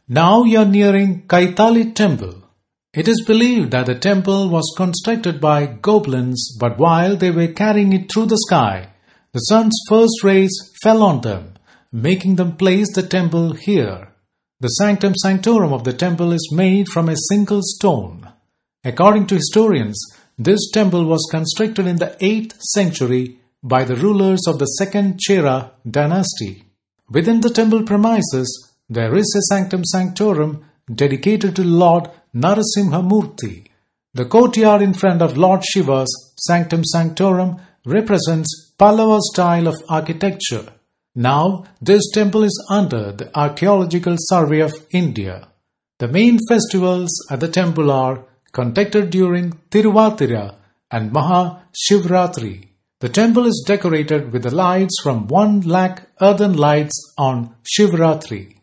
Now you are nearing Kaitali Temple. It is believed that the temple was constructed by goblins, but while they were carrying it through the sky, the sun's first rays fell on them, making them place the temple here. The sanctum sanctorum of the temple is made from a single stone. According to historians, this temple was constructed in the 8th century by the rulers of the second Chera dynasty. Within the temple premises, there is a sanctum sanctorum dedicated to Lord Narasimhamurthy. The courtyard in front of Lord Shiva's sanctum sanctorum represents Pallava style of architecture. Now, this temple is under the Archaeological Survey of India. The main festivals at the temple are conducted during Tiruvatira and Maha Shivratri. The temple is decorated with the lights from 1 lakh earthen lights on Shivratri.